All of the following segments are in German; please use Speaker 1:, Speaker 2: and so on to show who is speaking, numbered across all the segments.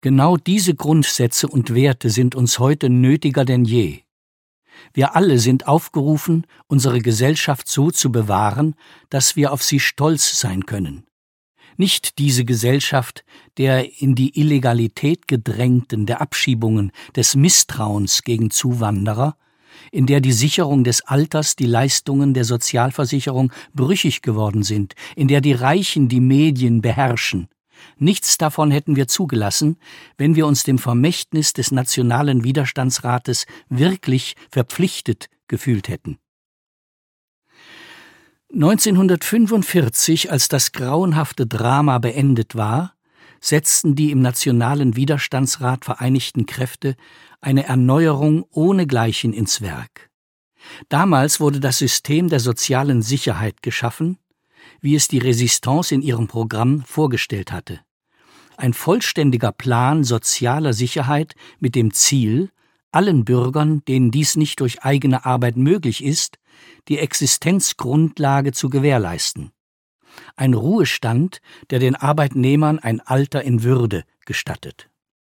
Speaker 1: Genau diese Grundsätze und Werte sind uns heute nötiger denn je. Wir alle sind aufgerufen, unsere Gesellschaft so zu bewahren, dass wir auf sie stolz sein können. Nicht diese Gesellschaft der in die Illegalität gedrängten, der Abschiebungen, des Misstrauens gegen Zuwanderer, in der die Sicherung des Alters, die Leistungen der Sozialversicherung brüchig geworden sind, in der die Reichen die Medien beherrschen. Nichts davon hätten wir zugelassen, wenn wir uns dem Vermächtnis des Nationalen Widerstandsrates wirklich verpflichtet gefühlt hätten. 1945, als das grauenhafte Drama beendet war, setzten die im Nationalen Widerstandsrat vereinigten Kräfte eine Erneuerung ohnegleichen ins Werk. Damals wurde das System der sozialen Sicherheit geschaffen, wie es die Resistance in ihrem Programm vorgestellt hatte. Ein vollständiger Plan sozialer Sicherheit mit dem Ziel, allen Bürgern, denen dies nicht durch eigene Arbeit möglich ist, die Existenzgrundlage zu gewährleisten. Ein Ruhestand, der den Arbeitnehmern ein Alter in Würde gestattet.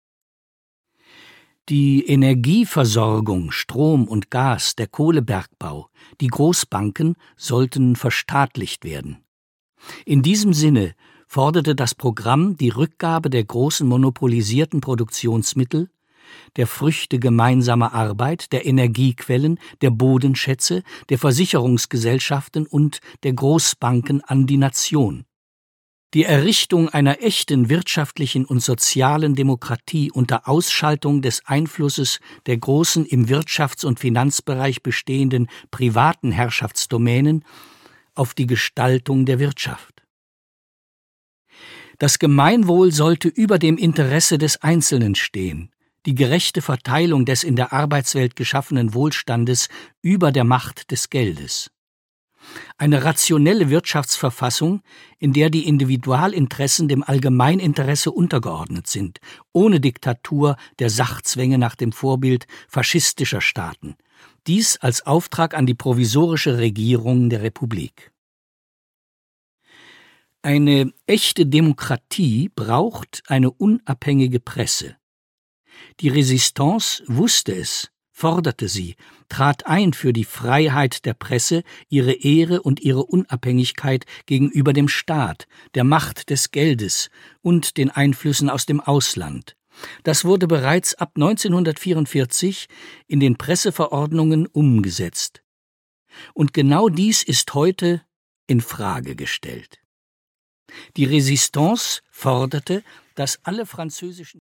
Speaker 1: Die Energieversorgung, Strom und Gas, der Kohlebergbau, die Großbanken sollten verstaatlicht werden. In diesem Sinne forderte das Programm die Rückgabe der großen monopolisierten Produktionsmittel, der Früchte gemeinsamer Arbeit, der Energiequellen, der Bodenschätze, der Versicherungsgesellschaften und der Großbanken an die Nation. Die Errichtung einer echten wirtschaftlichen und sozialen Demokratie unter Ausschaltung des Einflusses der großen im Wirtschafts- und Finanzbereich bestehenden privaten Herrschaftsdomänen auf die Gestaltung der Wirtschaft. Das Gemeinwohl sollte über dem Interesse des Einzelnen stehen, die gerechte Verteilung des in der Arbeitswelt geschaffenen Wohlstandes über der Macht des Geldes. Eine rationelle Wirtschaftsverfassung, in der die Individualinteressen dem Allgemeininteresse untergeordnet sind, ohne Diktatur der Sachzwänge nach dem Vorbild faschistischer Staaten. Dies als Auftrag an die provisorische Regierung der Republik. Eine echte Demokratie braucht eine unabhängige Presse. Die Resistance wusste es, forderte sie, trat ein für die Freiheit der Presse, ihre Ehre und ihre Unabhängigkeit gegenüber dem Staat, der Macht des Geldes und den Einflüssen aus dem Ausland. Das wurde bereits ab 1944 in den Presseverordnungen umgesetzt. Und genau dies ist heute in Frage gestellt. Die Resistance forderte, dass alle französischen